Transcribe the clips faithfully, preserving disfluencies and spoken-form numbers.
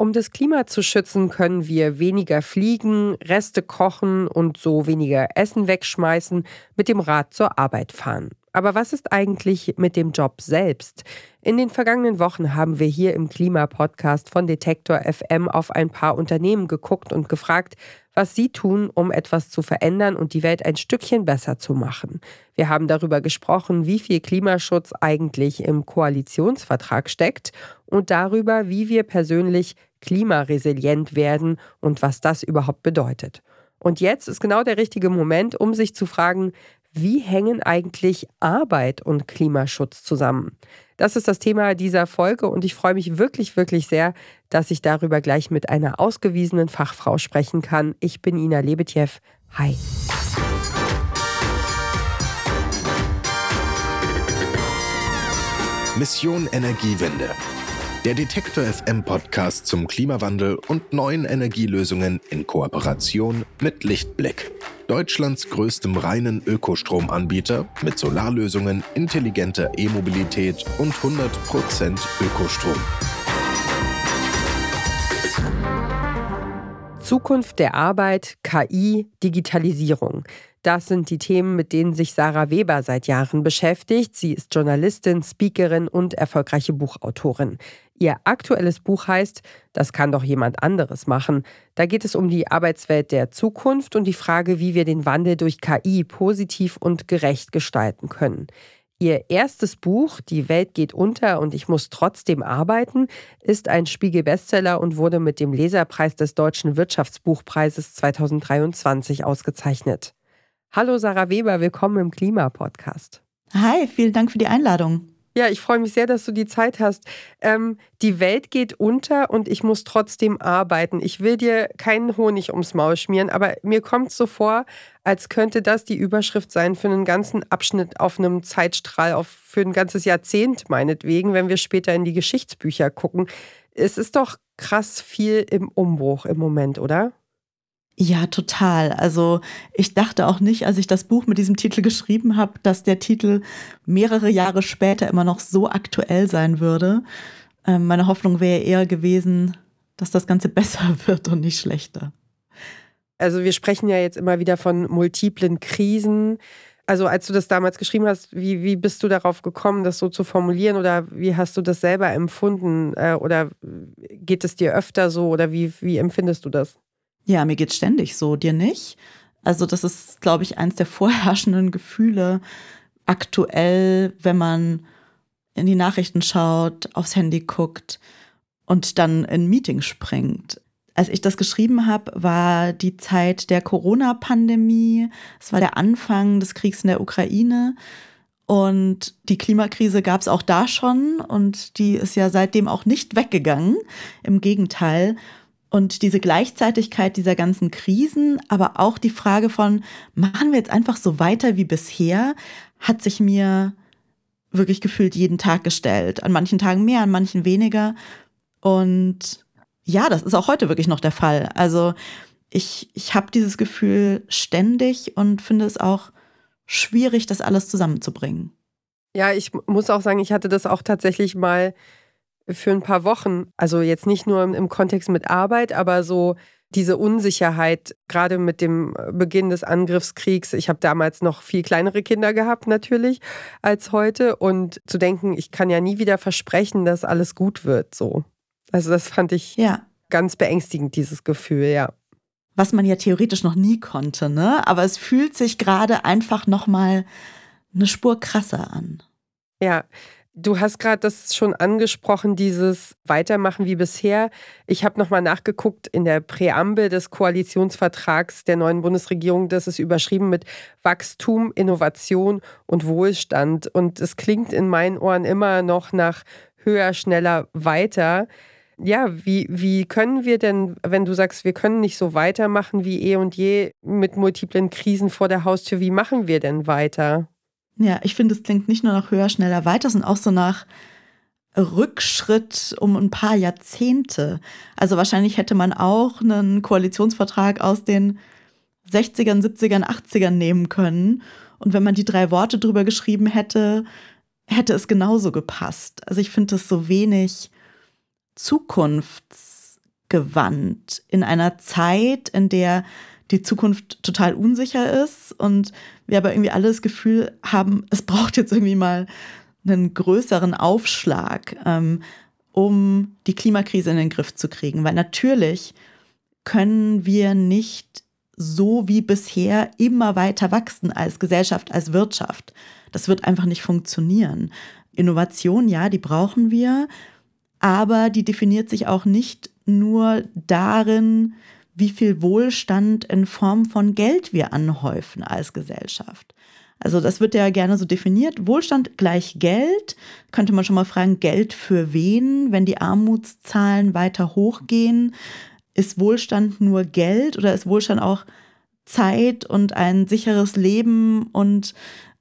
Um das Klima zu schützen, können wir weniger fliegen, Reste kochen und so weniger Essen wegschmeißen, mit dem Rad zur Arbeit fahren. Aber was ist eigentlich mit dem Job selbst? In den vergangenen Wochen haben wir hier im Klimapodcast von Detektor F M auf ein paar Unternehmen geguckt und gefragt, was sie tun, um etwas zu verändern und die Welt ein Stückchen besser zu machen. Wir haben darüber gesprochen, wie viel Klimaschutz eigentlich im Koalitionsvertrag steckt und darüber, wie wir persönlich klimaresilient werden und was das überhaupt bedeutet. Und jetzt ist genau der richtige Moment, um sich zu fragen, wie hängen eigentlich Arbeit und Klimaschutz zusammen? Das ist das Thema dieser Folge und ich freue mich wirklich, wirklich sehr, dass ich darüber gleich mit einer ausgewiesenen Fachfrau sprechen kann. Ich bin Ina Lebetjew. Hi. Mission Energiewende. Der Detektor F M Podcast zum Klimawandel und neuen Energielösungen in Kooperation mit Lichtblick. Deutschlands größtem reinen Ökostromanbieter mit Solarlösungen, intelligenter E-Mobilität und hundert Prozent Ökostrom. Zukunft der Arbeit, K I, Digitalisierung. Das sind die Themen, mit denen sich Sarah Weber seit Jahren beschäftigt. Sie ist Journalistin, Speakerin und erfolgreiche Buchautorin. Ihr aktuelles Buch heißt »Das kann doch jemand anderes machen«. Da geht es um die Arbeitswelt der Zukunft und die Frage, wie wir den Wandel durch K I positiv und gerecht gestalten können. Ihr erstes Buch, »Die Welt geht unter und ich muss trotzdem arbeiten«, ist ein Spiegel-Bestseller und wurde mit dem Leserpreis des Deutschen Wirtschaftsbuchpreises zweitausenddreiundzwanzig ausgezeichnet. Hallo Sarah Weber, willkommen im Klimapodcast. Hi, vielen Dank für die Einladung. Ja, ich freue mich sehr, dass du die Zeit hast. Ähm, die Welt geht unter und ich muss trotzdem arbeiten. Ich will dir keinen Honig ums Maul schmieren, aber mir kommt es so vor, als könnte das die Überschrift sein für einen ganzen Abschnitt auf einem Zeitstrahl, auf, für ein ganzes Jahrzehnt meinetwegen, wenn wir später in die Geschichtsbücher gucken. Es ist doch krass viel im Umbruch im Moment, oder? Ja, total. Also ich dachte auch nicht, als ich das Buch mit diesem Titel geschrieben habe, dass der Titel mehrere Jahre später immer noch so aktuell sein würde. Ähm, meine Hoffnung wäre eher gewesen, dass das Ganze besser wird und nicht schlechter. Also wir sprechen ja jetzt immer wieder von multiplen Krisen. Also als du das damals geschrieben hast, wie, wie bist du darauf gekommen, das so zu formulieren oder wie hast du das selber empfunden? Äh, oder geht es dir öfter so oder wie, wie empfindest du das? Ja, mir geht's ständig so, dir nicht? Also das ist, glaube ich, eins der vorherrschenden Gefühle aktuell, wenn man in die Nachrichten schaut, aufs Handy guckt und dann in ein Meeting springt. Als ich das geschrieben habe, war die Zeit der Corona-Pandemie. Es war der Anfang des Kriegs in der Ukraine. Und die Klimakrise gab es auch da schon und die ist ja seitdem auch nicht weggegangen. Im Gegenteil. Und diese Gleichzeitigkeit dieser ganzen Krisen, aber auch die Frage von, machen wir jetzt einfach so weiter wie bisher, hat sich mir wirklich gefühlt jeden Tag gestellt. An manchen Tagen mehr, an manchen weniger. Und ja, das ist auch heute wirklich noch der Fall. Also ich, ich habe dieses Gefühl ständig und finde es auch schwierig, das alles zusammenzubringen. Ja, ich muss auch sagen, ich hatte das auch tatsächlich mal für ein paar Wochen, also jetzt nicht nur im Kontext mit Arbeit, aber so diese Unsicherheit, gerade mit dem Beginn des Angriffskriegs. Ich habe damals noch viel kleinere Kinder gehabt natürlich als heute und zu denken, ich kann ja nie wieder versprechen, dass alles gut wird. So. Also das fand ich ja ganz beängstigend, dieses Gefühl, ja. Was man ja theoretisch noch nie konnte, ne? Aber es fühlt sich gerade einfach nochmal eine Spur krasser an. Ja. Du hast gerade das schon angesprochen, dieses Weitermachen wie bisher. Ich habe nochmal nachgeguckt in der Präambel des Koalitionsvertrags der neuen Bundesregierung. Das ist überschrieben mit Wachstum, Innovation und Wohlstand. Und es klingt in meinen Ohren immer noch nach höher, schneller, weiter. Ja, wie, wie können wir denn, wenn du sagst, wir können nicht so weitermachen wie eh und je mit multiplen Krisen vor der Haustür, wie machen wir denn weiter? Ja, ich finde, es klingt nicht nur nach höher, schneller, weiter, sondern auch so nach Rückschritt um ein paar Jahrzehnte. Also wahrscheinlich hätte man auch einen Koalitionsvertrag aus den sechzigern, siebzigern, achtzigern nehmen können. Und wenn man die drei Worte drüber geschrieben hätte, hätte es genauso gepasst. Also ich finde das so wenig zukunftsgewandt zukunftsgewandt in einer Zeit, in der die Zukunft total unsicher ist und wir aber irgendwie alle das Gefühl haben, es braucht jetzt irgendwie mal einen größeren Aufschlag, ähm, um die Klimakrise in den Griff zu kriegen. Weil natürlich können wir nicht so wie bisher immer weiter wachsen als Gesellschaft, als Wirtschaft. Das wird einfach nicht funktionieren. Innovation, ja, die brauchen wir, aber die definiert sich auch nicht nur darin, wie viel Wohlstand in Form von Geld wir anhäufen als Gesellschaft. Also das wird ja gerne so definiert. Wohlstand gleich Geld. Könnte man schon mal fragen, Geld für wen? Wenn die Armutszahlen weiter hochgehen, ist Wohlstand nur Geld oder ist Wohlstand auch Zeit und ein sicheres Leben und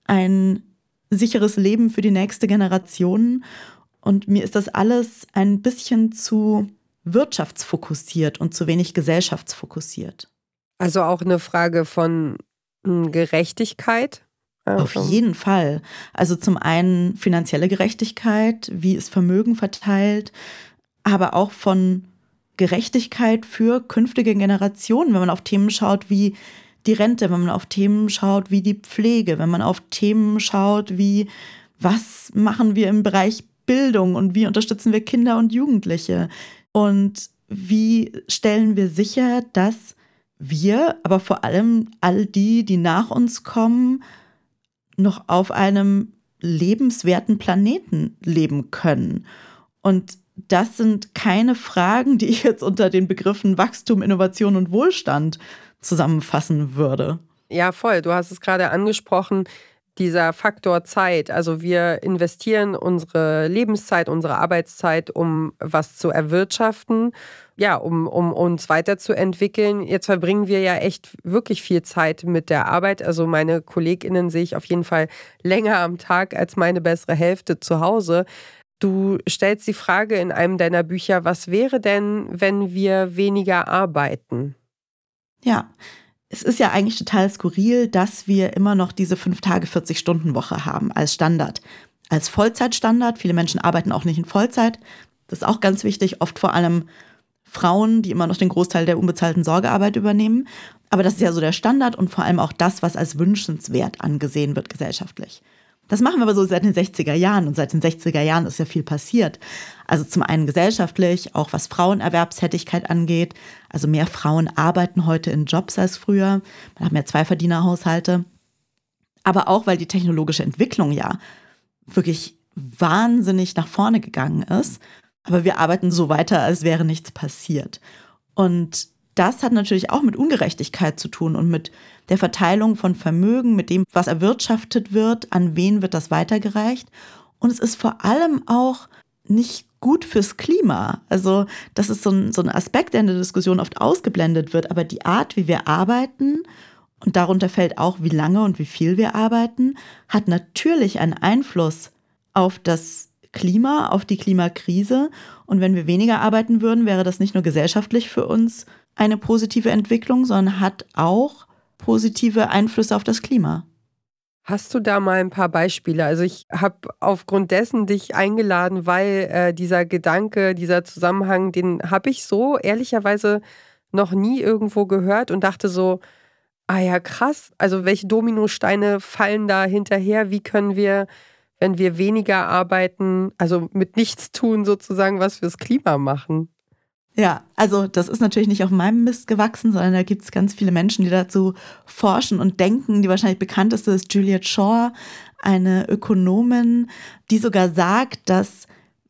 ein sicheres Leben für die nächste Generation? Und mir ist das alles ein bisschen zu wirtschaftsfokussiert und zu wenig gesellschaftsfokussiert. Also auch eine Frage von Gerechtigkeit? Auf jeden Fall. Also zum einen finanzielle Gerechtigkeit, wie ist Vermögen verteilt, aber auch von Gerechtigkeit für künftige Generationen, wenn man auf Themen schaut wie die Rente, wenn man auf Themen schaut wie die Pflege, wenn man auf Themen schaut wie, was machen wir im Bereich Bildung und wie unterstützen wir Kinder und Jugendliche und wie stellen wir sicher, dass wir, aber vor allem all die, die nach uns kommen, noch auf einem lebenswerten Planeten leben können. Und das sind keine Fragen, die ich jetzt unter den Begriffen Wachstum, Innovation und Wohlstand zusammenfassen würde. Ja, voll. Du hast es gerade angesprochen, dieser Faktor Zeit. Also wir investieren unsere Lebenszeit, unsere Arbeitszeit, um was zu erwirtschaften, ja, um, um uns weiterzuentwickeln. Jetzt verbringen wir ja echt wirklich viel Zeit mit der Arbeit. Also meine KollegInnen sehe ich auf jeden Fall länger am Tag als meine bessere Hälfte zu Hause. Du stellst die Frage in einem deiner Bücher, was wäre denn, wenn wir weniger arbeiten? Ja, es ist ja eigentlich total skurril, dass wir immer noch diese fünf Tage vierzig Stunden Woche haben als Standard. Als Vollzeitstandard. Viele Menschen arbeiten auch nicht in Vollzeit. Das ist auch ganz wichtig. Oft vor allem Frauen, die immer noch den Großteil der unbezahlten Sorgearbeit übernehmen. Aber das ist ja so der Standard und vor allem auch das, was als wünschenswert angesehen wird gesellschaftlich. Das machen wir aber so seit den sechziger Jahren und seit den sechziger Jahren ist ja viel passiert. Also zum einen gesellschaftlich, auch was Frauenerwerbstätigkeit angeht. Also mehr Frauen arbeiten heute in Jobs als früher. Man hat mehr Zweiverdienerhaushalte. Aber auch, weil die technologische Entwicklung ja wirklich wahnsinnig nach vorne gegangen ist. Aber wir arbeiten so weiter, als wäre nichts passiert. Und das hat natürlich auch mit Ungerechtigkeit zu tun und mit der Verteilung von Vermögen, mit dem, was erwirtschaftet wird, an wen wird das weitergereicht. Und es ist vor allem auch nicht gut fürs Klima. Also das ist so ein, so ein Aspekt, der in der Diskussion oft ausgeblendet wird. Aber die Art, wie wir arbeiten, und darunter fällt auch, wie lange und wie viel wir arbeiten, hat natürlich einen Einfluss auf das Klima, auf die Klimakrise. Und wenn wir weniger arbeiten würden, wäre das nicht nur gesellschaftlich für uns eine positive Entwicklung, sondern hat auch positive Einflüsse auf das Klima. Hast du da mal ein paar Beispiele? Also ich habe aufgrund dessen dich eingeladen, weil äh, dieser Gedanke, dieser Zusammenhang, den habe ich so ehrlicherweise noch nie irgendwo gehört und dachte so, ah ja krass, also welche Dominosteine fallen da hinterher? Wie können wir, wenn wir weniger arbeiten, also mit nichts tun sozusagen, was fürs Klima machen? Ja, also das ist natürlich nicht auf meinem Mist gewachsen, sondern da gibt es ganz viele Menschen, die dazu forschen und denken. Die wahrscheinlich bekannteste ist Juliet Schor, eine Ökonomin, die sogar sagt, dass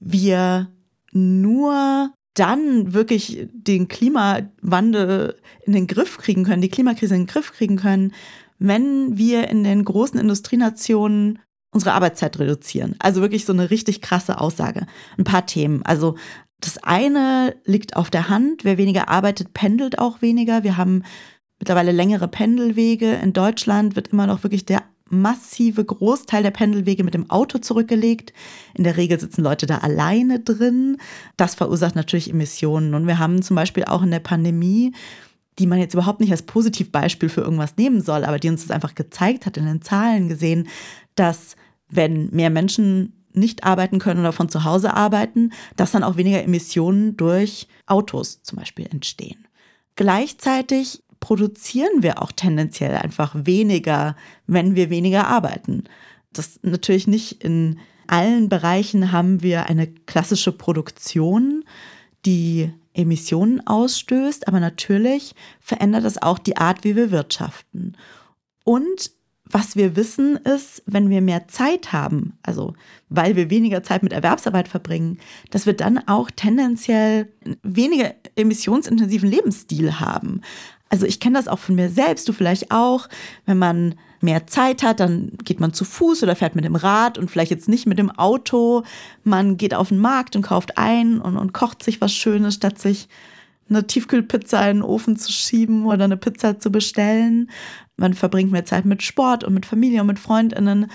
wir nur dann wirklich den Klimawandel in den Griff kriegen können, die Klimakrise in den Griff kriegen können, wenn wir in den großen Industrienationen unsere Arbeitszeit reduzieren. Also wirklich so eine richtig krasse Aussage. Ein paar Themen. Also das eine liegt auf der Hand. Wer weniger arbeitet, pendelt auch weniger. Wir haben mittlerweile längere Pendelwege. In Deutschland wird immer noch wirklich der massive Großteil der Pendelwege mit dem Auto zurückgelegt. In der Regel sitzen Leute da alleine drin. Das verursacht natürlich Emissionen. Und wir haben zum Beispiel auch in der Pandemie, die man jetzt überhaupt nicht als Positivbeispiel für irgendwas nehmen soll, aber die uns das einfach gezeigt hat, in den Zahlen gesehen, dass wenn mehr Menschen nicht arbeiten können oder von zu Hause arbeiten, dass dann auch weniger Emissionen durch Autos zum Beispiel entstehen. Gleichzeitig produzieren wir auch tendenziell einfach weniger, wenn wir weniger arbeiten. Das natürlich nicht in allen Bereichen haben wir eine klassische Produktion, die Emissionen ausstößt, aber natürlich verändert das auch die Art, wie wir wirtschaften. Und was wir wissen ist, wenn wir mehr Zeit haben, also weil wir weniger Zeit mit Erwerbsarbeit verbringen, dass wir dann auch tendenziell weniger emissionsintensiven Lebensstil haben. Also ich kenne das auch von mir selbst, du vielleicht auch. Wenn man mehr Zeit hat, dann geht man zu Fuß oder fährt mit dem Rad und vielleicht jetzt nicht mit dem Auto. Man geht auf den Markt und kauft ein und, und kocht sich was Schönes, statt sich eine Tiefkühlpizza in den Ofen zu schieben oder eine Pizza zu bestellen. Man verbringt mehr Zeit mit Sport und mit Familie und mit FreundInnen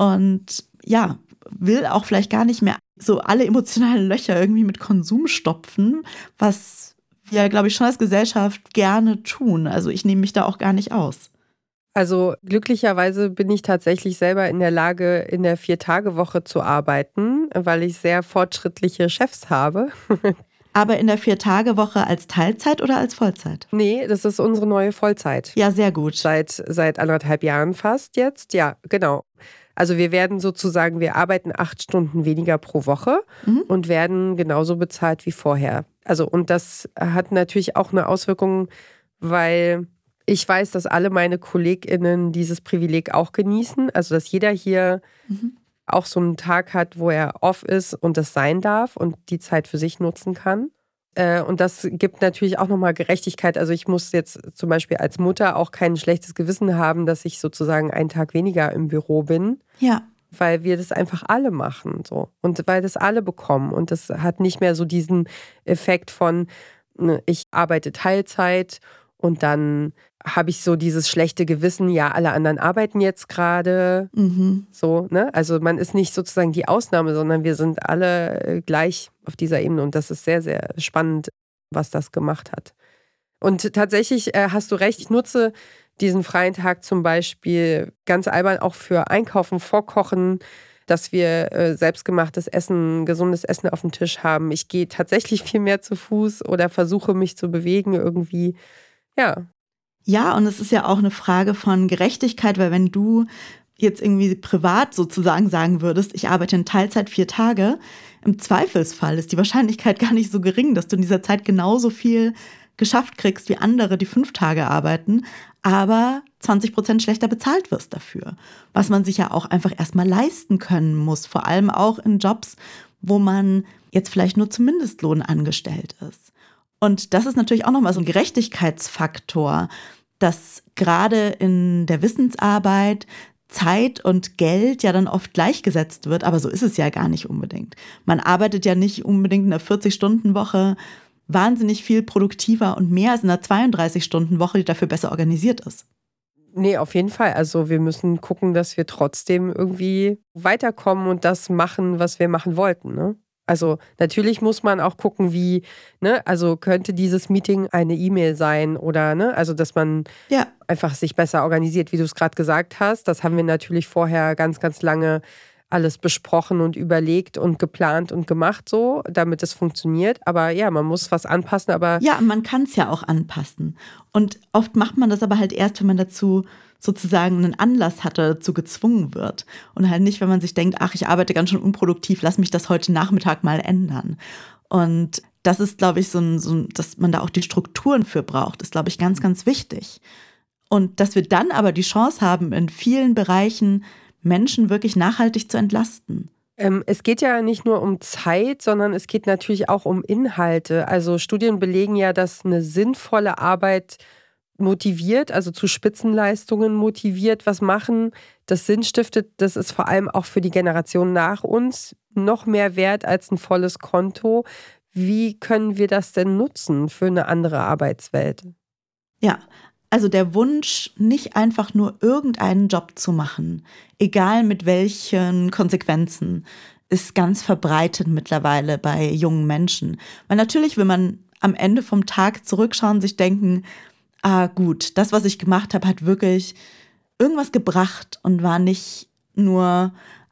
und ja, will auch vielleicht gar nicht mehr so alle emotionalen Löcher irgendwie mit Konsum stopfen, was wir, glaube ich, schon als Gesellschaft gerne tun. Also ich nehme mich da auch gar nicht aus. Also glücklicherweise bin ich tatsächlich selber in der Lage, in der Vier-Tage-Woche zu arbeiten, weil ich sehr fortschrittliche Chefs habe. Aber in der Vier-Tage-Woche als Teilzeit oder als Vollzeit? Nee, das ist unsere neue Vollzeit. Ja, sehr gut. Seit, seit anderthalb Jahren fast jetzt. Ja, genau. Also wir werden sozusagen, wir arbeiten acht Stunden weniger pro Woche mhm. und werden genauso bezahlt wie vorher. Also und das hat natürlich auch eine Auswirkung, weil ich weiß, dass alle meine KollegInnen dieses Privileg auch genießen. Also dass jeder hier mhm. auch so einen Tag hat, wo er off ist und das sein darf und die Zeit für sich nutzen kann. Und das gibt natürlich auch nochmal Gerechtigkeit. Also ich muss jetzt zum Beispiel als Mutter auch kein schlechtes Gewissen haben, dass ich sozusagen einen Tag weniger im Büro bin. Ja. Weil wir das einfach alle machen. So. Und weil das alle bekommen. Und das hat nicht mehr so diesen Effekt von, ich arbeite Teilzeit und dann habe ich so dieses schlechte Gewissen, ja, alle anderen arbeiten jetzt gerade. Mhm. So, ne? Also man ist nicht sozusagen die Ausnahme, sondern wir sind alle gleich auf dieser Ebene. Und das ist sehr, sehr spannend, was das gemacht hat. Und tatsächlich äh, hast du recht, ich nutze diesen freien Tag zum Beispiel ganz albern auch für Einkaufen, Vorkochen, dass wir äh, selbstgemachtes Essen, gesundes Essen auf dem Tisch haben. Ich gehe tatsächlich viel mehr zu Fuß oder versuche mich zu bewegen irgendwie. Ja. Ja, und es ist ja auch eine Frage von Gerechtigkeit, weil wenn du jetzt irgendwie privat sozusagen sagen würdest, ich arbeite in Teilzeit vier Tage, im Zweifelsfall ist die Wahrscheinlichkeit gar nicht so gering, dass du in dieser Zeit genauso viel geschafft kriegst wie andere, die fünf Tage arbeiten, aber zwanzig Prozent schlechter bezahlt wirst dafür. Was man sich ja auch einfach erstmal leisten können muss, vor allem auch in Jobs, wo man jetzt vielleicht nur zum Mindestlohn angestellt ist. Und das ist natürlich auch nochmal so ein Gerechtigkeitsfaktor, dass gerade in der Wissensarbeit Zeit und Geld ja dann oft gleichgesetzt wird, aber so ist es ja gar nicht unbedingt. Man arbeitet ja nicht unbedingt in einer vierzig-Stunden-Woche wahnsinnig viel produktiver und mehr als in einer zweiunddreißig-Stunden-Woche, die dafür besser organisiert ist. Nee, auf jeden Fall. Also wir müssen gucken, dass wir trotzdem irgendwie weiterkommen und das machen, was wir machen wollten, ne? Also natürlich muss man auch gucken, wie, ne, also könnte dieses Meeting eine E-Mail sein oder, ne, also dass man ja. einfach sich besser organisiert, wie du es gerade gesagt hast. Das haben wir natürlich vorher ganz, ganz lange alles besprochen und überlegt und geplant und gemacht so, damit es funktioniert. Aber ja, man muss was anpassen, aber... Ja, man kann es ja auch anpassen. Und oft macht man das aber halt erst, wenn man dazu sozusagen einen Anlass hatte, dazu gezwungen wird. Und halt nicht, wenn man sich denkt, ach, ich arbeite ganz schön unproduktiv, lass mich das heute Nachmittag mal ändern. Und das ist, glaube ich, so ein, so ein, dass man da auch die Strukturen für braucht, ist, glaube ich, ganz, ganz wichtig. Und dass wir dann aber die Chance haben, in vielen Bereichen Menschen wirklich nachhaltig zu entlasten. Ähm, es geht ja nicht nur um Zeit, sondern es geht natürlich auch um Inhalte. Also Studien belegen ja, dass eine sinnvolle Arbeit motiviert, also zu Spitzenleistungen motiviert, was machen, das Sinn stiftet, das ist vor allem auch für die Generation nach uns noch mehr wert als ein volles Konto. Wie können wir das denn nutzen für eine andere Arbeitswelt? Ja, also der Wunsch, nicht einfach nur irgendeinen Job zu machen, egal mit welchen Konsequenzen, ist ganz verbreitet mittlerweile bei jungen Menschen. Weil natürlich will man am Ende vom Tag zurückschauen, sich denken, ah gut, das, was ich gemacht habe, hat wirklich irgendwas gebracht und war nicht nur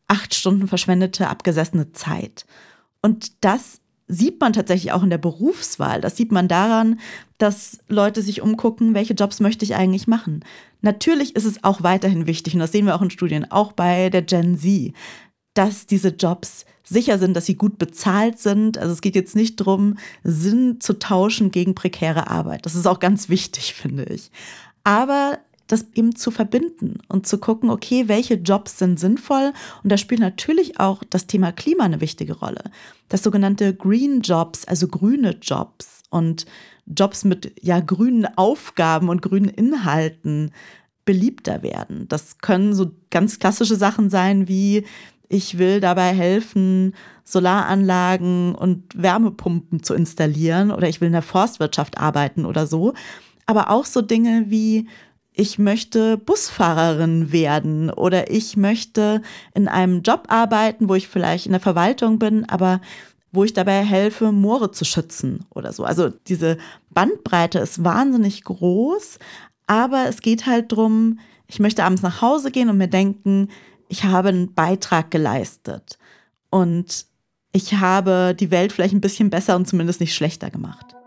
acht Stunden verschwendete, abgesessene Zeit. Und das sieht man tatsächlich auch in der Berufswahl. Das sieht man daran, dass Leute sich umgucken, welche Jobs möchte ich eigentlich machen. Natürlich ist es auch weiterhin wichtig, und das sehen wir auch in Studien, auch bei der Gen Z, dass diese Jobs sicher sind, dass sie gut bezahlt sind. Also es geht jetzt nicht darum, Sinn zu tauschen gegen prekäre Arbeit. Das ist auch ganz wichtig, finde ich. Aber das eben zu verbinden und zu gucken, okay, welche Jobs sind sinnvoll? Und da spielt natürlich auch das Thema Klima eine wichtige Rolle. Das sogenannte Green Jobs, also grüne Jobs und Jobs mit ja grünen Aufgaben und grünen Inhalten beliebter werden. Das können so ganz klassische Sachen sein wie: Ich will dabei helfen, Solaranlagen und Wärmepumpen zu installieren, oder ich will in der Forstwirtschaft arbeiten oder so. Aber auch so Dinge wie: Ich möchte Busfahrerin werden oder ich möchte in einem Job arbeiten, wo ich vielleicht in der Verwaltung bin, aber wo ich dabei helfe, Moore zu schützen oder so. Also diese Bandbreite ist wahnsinnig groß, aber es geht halt darum, ich möchte abends nach Hause gehen und mir denken, ich habe einen Beitrag geleistet und ich habe die Welt vielleicht ein bisschen besser und zumindest nicht schlechter gemacht.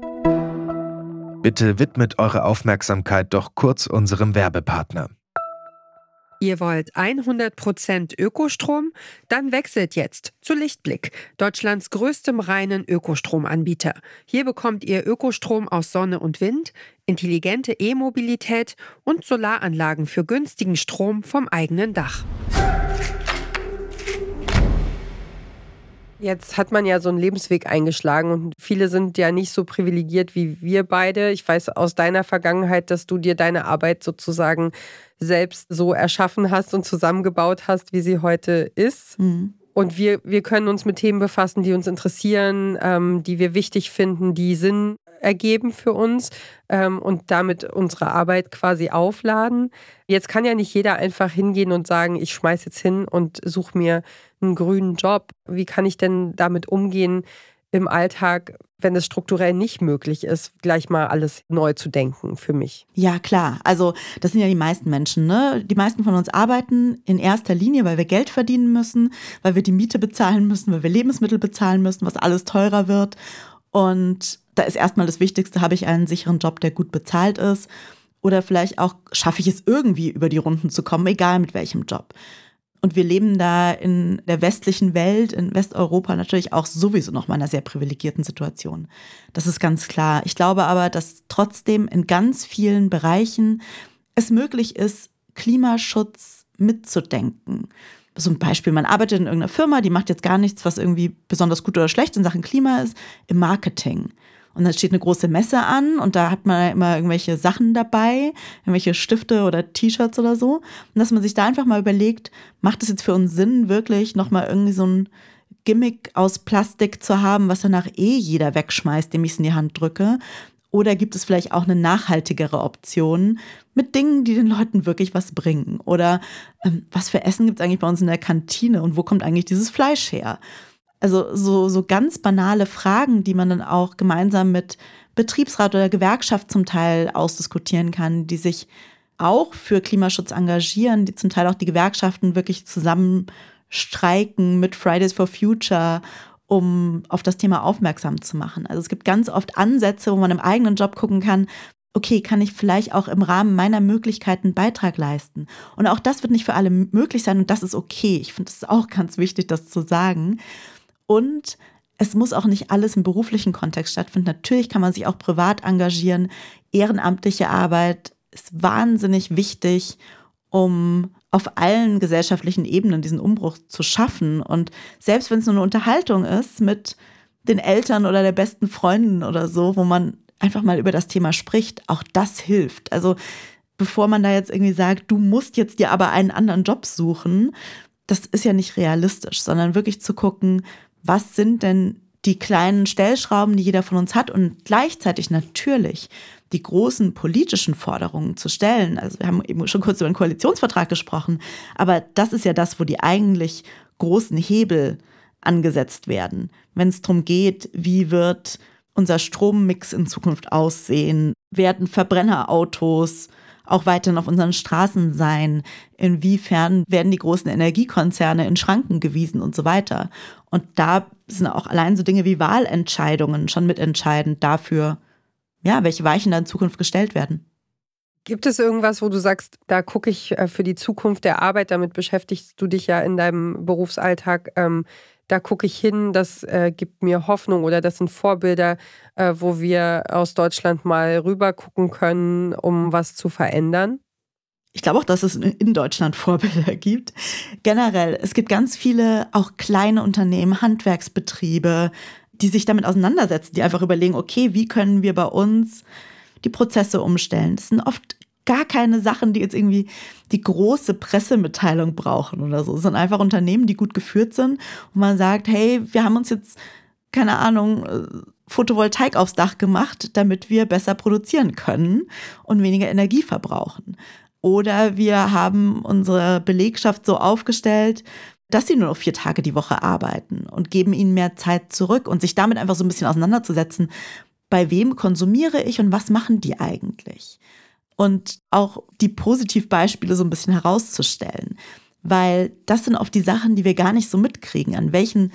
Bitte widmet eure Aufmerksamkeit doch kurz unserem Werbepartner. Ihr wollt hundert Prozent Ökostrom? Dann wechselt jetzt zu Lichtblick, Deutschlands größtem reinen Ökostromanbieter. Hier bekommt ihr Ökostrom aus Sonne und Wind, intelligente E-Mobilität und Solaranlagen für günstigen Strom vom eigenen Dach. Jetzt hat man ja so einen Lebensweg eingeschlagen und viele sind ja nicht so privilegiert wie wir beide. Ich weiß aus deiner Vergangenheit, dass du dir deine Arbeit sozusagen selbst so erschaffen hast und zusammengebaut hast, wie sie heute ist. Mhm. Und wir, wir können uns mit Themen befassen, die uns interessieren, ähm, die wir wichtig finden, die Sinn ergeben für uns ähm, und damit unsere Arbeit quasi aufladen. Jetzt kann ja nicht jeder einfach hingehen und sagen, ich schmeiß jetzt hin und suche mir einen grünen Job. Wie kann ich denn damit umgehen im Alltag, wenn es strukturell nicht möglich ist, gleich mal alles neu zu denken für mich? Ja, klar. Also das sind ja die meisten Menschen, ne? Die meisten von uns arbeiten in erster Linie, weil wir Geld verdienen müssen, weil wir die Miete bezahlen müssen, weil wir Lebensmittel bezahlen müssen, was alles teurer wird. Und da ist erstmal das Wichtigste, habe ich einen sicheren Job, der gut bezahlt ist? Oder vielleicht auch, schaffe ich es irgendwie über die Runden zu kommen, egal mit welchem Job. Und wir leben da in der westlichen Welt, in Westeuropa natürlich auch sowieso noch mal in einer sehr privilegierten Situation. Das ist ganz klar. Ich glaube aber, dass trotzdem in ganz vielen Bereichen es möglich ist, Klimaschutz mitzudenken. Zum Beispiel, man arbeitet in irgendeiner Firma, die macht jetzt gar nichts, was irgendwie besonders gut oder schlecht in Sachen Klima ist, im Marketing. Und dann steht eine große Messe an und da hat man immer irgendwelche Sachen dabei, irgendwelche Stifte oder T-Shirts oder so. Und dass man sich da einfach mal überlegt, macht es jetzt für uns Sinn, wirklich nochmal irgendwie so ein Gimmick aus Plastik zu haben, was danach eh jeder wegschmeißt, dem ich es in die Hand drücke? Oder gibt es vielleicht auch eine nachhaltigere Option mit Dingen, die den Leuten wirklich was bringen? Oder ähm, was für Essen gibt es eigentlich bei uns in der Kantine und wo kommt eigentlich dieses Fleisch her? Also so, so ganz banale Fragen, die man dann auch gemeinsam mit Betriebsrat oder Gewerkschaft zum Teil ausdiskutieren kann, die sich auch für Klimaschutz engagieren, die zum Teil auch die Gewerkschaften wirklich zusammen streiken mit Fridays for Future, um auf das Thema aufmerksam zu machen. Also es gibt ganz oft Ansätze, wo man im eigenen Job gucken kann, okay, kann ich vielleicht auch im Rahmen meiner Möglichkeiten einen Beitrag leisten? Und auch das wird nicht für alle möglich sein und das ist okay. Ich finde es auch ganz wichtig, das zu sagen. Und es muss auch nicht alles im beruflichen Kontext stattfinden. Natürlich kann man sich auch privat engagieren. Ehrenamtliche Arbeit ist wahnsinnig wichtig, um auf allen gesellschaftlichen Ebenen diesen Umbruch zu schaffen. Und selbst wenn es nur eine Unterhaltung ist mit den Eltern oder der besten Freundin oder so, wo man einfach mal über das Thema spricht, auch das hilft. Also bevor man da jetzt irgendwie sagt, du musst jetzt dir aber einen anderen Job suchen, das ist ja nicht realistisch, sondern wirklich zu gucken, was sind denn die kleinen Stellschrauben, die jeder von uns hat und gleichzeitig natürlich die großen politischen Forderungen zu stellen. Also wir haben eben schon kurz über den Koalitionsvertrag gesprochen, aber das ist ja das, wo die eigentlich großen Hebel angesetzt werden. Wenn es darum geht, wie wird unser Strommix in Zukunft aussehen, werden Verbrennerautos auch weiterhin auf unseren Straßen sein? Inwiefern werden die großen Energiekonzerne in Schranken gewiesen und so weiter? Und da sind auch allein so Dinge wie Wahlentscheidungen schon mitentscheidend dafür, ja, welche Weichen da in Zukunft gestellt werden. Gibt es irgendwas, wo du sagst, da gucke ich für die Zukunft der Arbeit, damit beschäftigst du dich ja in deinem Berufsalltag, ähm, da gucke ich hin, das äh, gibt mir Hoffnung oder das sind Vorbilder, äh, wo wir aus Deutschland mal rüber gucken können, um was zu verändern? Ich glaube auch, dass es in Deutschland Vorbilder gibt. Generell, es gibt ganz viele auch kleine Unternehmen, Handwerksbetriebe, die sich damit auseinandersetzen, die einfach überlegen, okay, wie können wir bei uns die Prozesse umstellen? Das sind oft gar keine Sachen, die jetzt irgendwie die große Pressemitteilung brauchen oder so. Es sind einfach Unternehmen, die gut geführt sind und man sagt, hey, wir haben uns jetzt, keine Ahnung, Photovoltaik aufs Dach gemacht, damit wir besser produzieren können und weniger Energie verbrauchen. Oder wir haben unsere Belegschaft so aufgestellt, dass sie nur noch vier Tage die Woche arbeiten und geben ihnen mehr Zeit zurück und sich damit einfach so ein bisschen auseinanderzusetzen, bei wem konsumiere ich und was machen die eigentlich? Und auch die Positivbeispiele so ein bisschen herauszustellen, weil das sind oft die Sachen, die wir gar nicht so mitkriegen, an welchen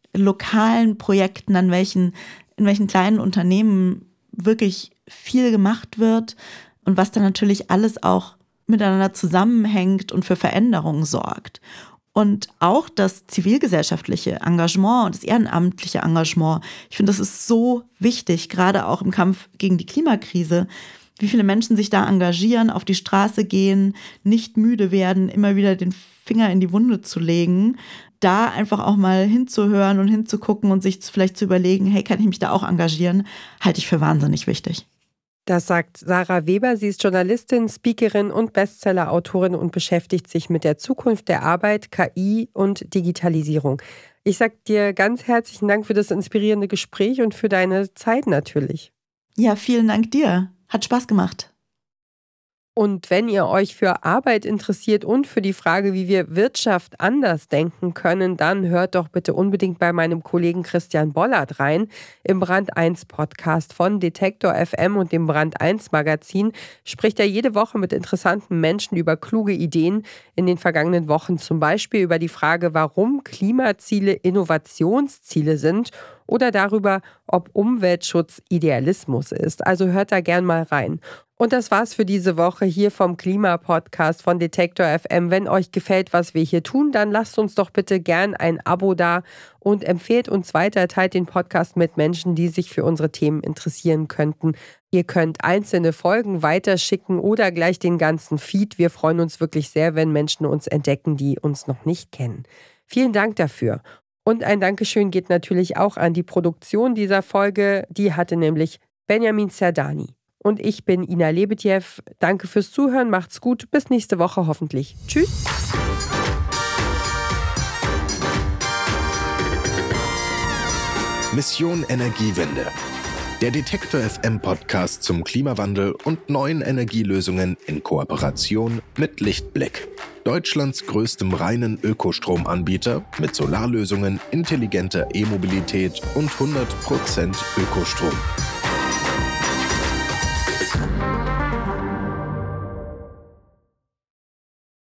lokalen Projekten, an welchen, in welchen kleinen Unternehmen wirklich viel gemacht wird und was dann natürlich alles auch miteinander zusammenhängt und für Veränderungen sorgt. Und auch das zivilgesellschaftliche Engagement und das ehrenamtliche Engagement, ich finde, das ist so wichtig, gerade auch im Kampf gegen die Klimakrise, wie viele Menschen sich da engagieren, auf die Straße gehen, nicht müde werden, immer wieder den Finger in die Wunde zu legen, da einfach auch mal hinzuhören und hinzugucken und sich vielleicht zu überlegen, hey, kann ich mich da auch engagieren, halte ich für wahnsinnig wichtig. Das sagt Sarah Weber. Sie ist Journalistin, Speakerin und Bestseller-Autorin und beschäftigt sich mit der Zukunft der Arbeit, K I und Digitalisierung. Ich sage dir ganz herzlichen Dank für das inspirierende Gespräch und für deine Zeit natürlich. Ja, vielen Dank dir. Hat Spaß gemacht. Und wenn ihr euch für Arbeit interessiert und für die Frage, wie wir Wirtschaft anders denken können, dann hört doch bitte unbedingt bei meinem Kollegen Christian Bollert rein. Im Brand eins Podcast von Detektor F M und dem Brand eins Magazin spricht er jede Woche mit interessanten Menschen über kluge Ideen. In den vergangenen Wochen zum Beispiel über die Frage, warum Klimaziele Innovationsziele sind oder darüber, ob Umweltschutz Idealismus ist. Also hört da gern mal rein. Und das war's für diese Woche hier vom Klima-Podcast von Detektor F M. Wenn euch gefällt, was wir hier tun, dann lasst uns doch bitte gern ein Abo da und empfehlt uns weiter, teilt den Podcast mit Menschen, die sich für unsere Themen interessieren könnten. Ihr könnt einzelne Folgen weiterschicken oder gleich den ganzen Feed. Wir freuen uns wirklich sehr, wenn Menschen uns entdecken, die uns noch nicht kennen. Vielen Dank dafür. Und ein Dankeschön geht natürlich auch an die Produktion dieser Folge. Die hatte nämlich Benjamin Zerdani. Und ich bin Ina Lebetjew. Danke fürs Zuhören, macht's gut, bis nächste Woche hoffentlich. Tschüss. Mission Energiewende. Der Detektor F M Podcast zum Klimawandel und neuen Energielösungen in Kooperation mit Lichtblick. Deutschlands größtem reinen Ökostromanbieter mit Solarlösungen, intelligenter E-Mobilität und hundert Prozent Ökostrom.